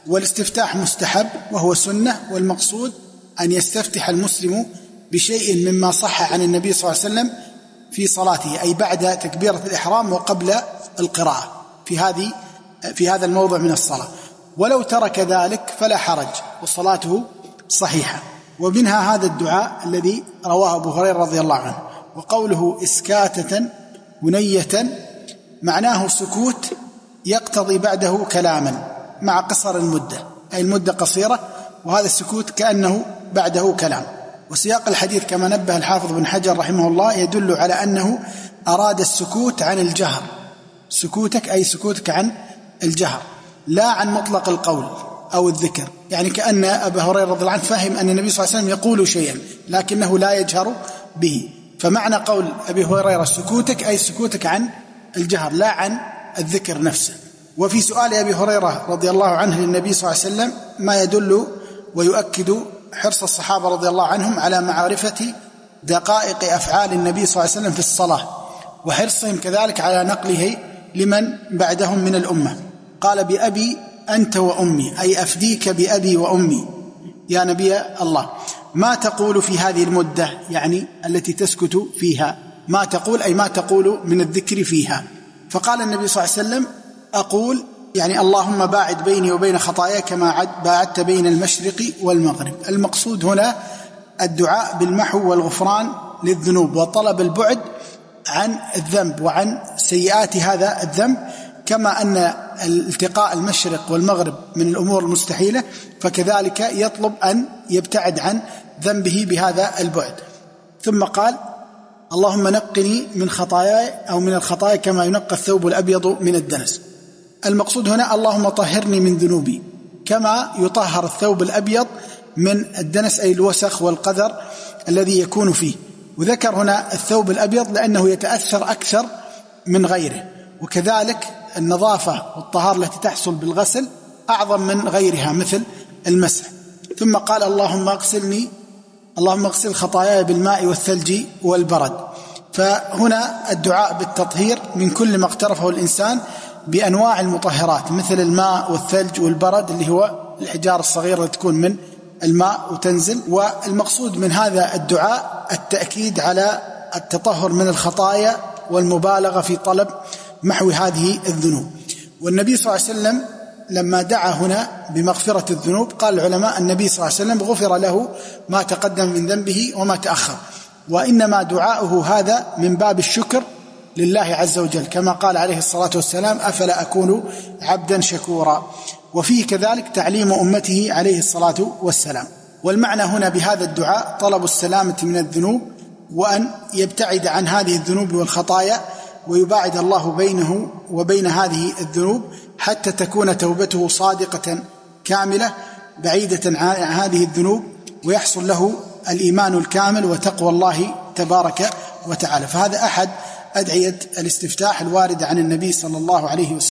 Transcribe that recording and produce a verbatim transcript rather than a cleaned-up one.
والاستفتاح مستحب وهو سنة، والمقصود أن يستفتح المسلم بشيء مما صح عن النبي صلى الله عليه وسلم في صلاته، أي بعد تكبيرة الإحرام وقبل القراءة في هذه في هذا الموضع من الصلاة. ولو ترك ذلك فلا حرج وصلاته صحيحة. ومنها هذا الدعاء الذي رواه أبو هريرة رضي الله عنه، وقوله إسكاتة هنية معناه سكوت يقتضي بعده كلاما مع قصر المدة، أي المدة قصيرة وهذا السكوت كأنه بعده كلام. وسياق الحديث كما نبه الحافظ بن حجر رحمه الله يدل على أنه أراد السكوت عن الجهر، سكوتك أي سكوتك عن الجهر لا عن مطلق القول أو الذكر، يعني كأن أبا هريرة رضي الله عنه فهم أن النبي صلى الله عليه وسلم يقول شيئا لكنه لا يجهر به. فمعنى قول أبي هريرة سكوتك أي سكوتك عن الجهر لا عن الذكر نفسه. وفي سؤال أبي هريرة رضي الله عنه للنبي صلى الله عليه وسلم ما يدل ويؤكد حرص الصحابة رضي الله عنهم على معرفة دقائق أفعال النبي صلى الله عليه وسلم في الصلاة، وحرصهم كذلك على نقله لمن بعدهم من الأمة. قال بأبي أنت وأمي، أي أفديك بأبي وأمي يا نبي الله، ما تقول في هذه المدة يعني التي تسكت فيها، ما تقول أي ما تقول من الذكر فيها. فقال النبي صلى الله عليه وسلم أقول يعني اللهم باعد بيني وبين خطاياي كما باعدت بين المشرق والمغرب. المقصود هنا الدعاء بالمحو والغفران للذنوب وطلب البعد عن الذنب وعن سيئات هذا الذنب، كما أن التقاء المشرق والمغرب من الأمور المستحيلة فكذلك يطلب أن يبتعد عن ذنبه بهذا البعد. ثم قال اللهم نقني من خطاياي أو من الخطايا كما ينقى الثوب الأبيض من الدنس. المقصود هنا اللهم طهرني من ذنوبي كما يطهر الثوب الأبيض من الدنس أي الوسخ والقذر الذي يكون فيه. وذكر هنا الثوب الأبيض لأنه يتأثر أكثر من غيره، وكذلك النظافة والطهارة التي تحصل بالغسل أعظم من غيرها مثل المسح. ثم قال اللهم اغسلني اللهم اغسل خطاياي بالماء والثلج والبرد. فهنا الدعاء بالتطهير من كل ما اقترفه الإنسان بأنواع المطهرات مثل الماء والثلج والبرد اللي هو الحجارة الصغيرة التي تكون من الماء وتنزل. والمقصود من هذا الدعاء التأكيد على التطهر من الخطايا والمبالغة في طلب محو هذه الذنوب. والنبي صلى الله عليه وسلم لما دعا هنا بمغفرة الذنوب قال العلماء النبي صلى الله عليه وسلم غفر له ما تقدم من ذنبه وما تأخر، وإنما دعاؤه هذا من باب الشكر لله عز وجل كما قال عليه الصلاة والسلام أفلا أكون عبدا شكورا. وفيه كذلك تعليم أمته عليه الصلاة والسلام. والمعنى هنا بهذا الدعاء طلب السلامة من الذنوب وأن يبتعد عن هذه الذنوب والخطايا ويباعد الله بينه وبين هذه الذنوب حتى تكون توبته صادقة كاملة بعيدة عن هذه الذنوب ويحصل له الإيمان الكامل وتقوى الله تبارك وتعالى. فهذا أحد أدعية الاستفتاح الواردة عن النبي صلى الله عليه وسلم.